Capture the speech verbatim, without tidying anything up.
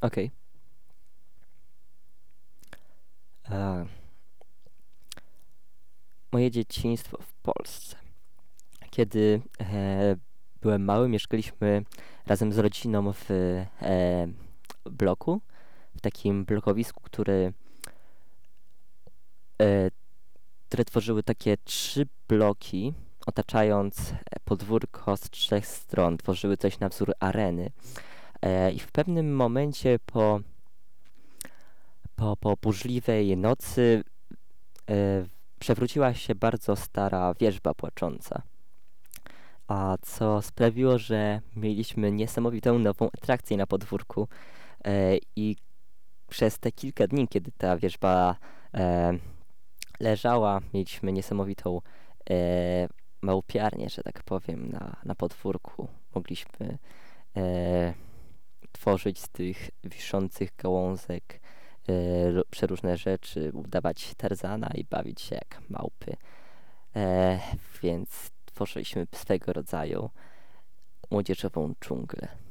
Okej. E, Moje dzieciństwo w Polsce. Kiedy e, byłem mały, mieszkaliśmy razem z rodziną w e, bloku, w takim blokowisku, który, e, które tworzyły takie trzy bloki, otaczając e, podwórko z trzech stron. Tworzyły coś na wzór areny. E, I w pewnym momencie po, po, po burzliwej nocy e, przewróciła się bardzo stara wierzba płacząca. A co sprawiło, że mieliśmy niesamowitą nową atrakcję na podwórku e, i przez te kilka dni, kiedy ta wierzba e, leżała, mieliśmy niesamowitą e, małpiarnię, że tak powiem, na, na podwórku. Mogliśmy e, tworzyć z tych wiszących gałązek e, ro- przeróżne rzeczy, udawać Tarzana i bawić się jak małpy. E, więc tworzyliśmy swego rodzaju młodzieżową dżunglę.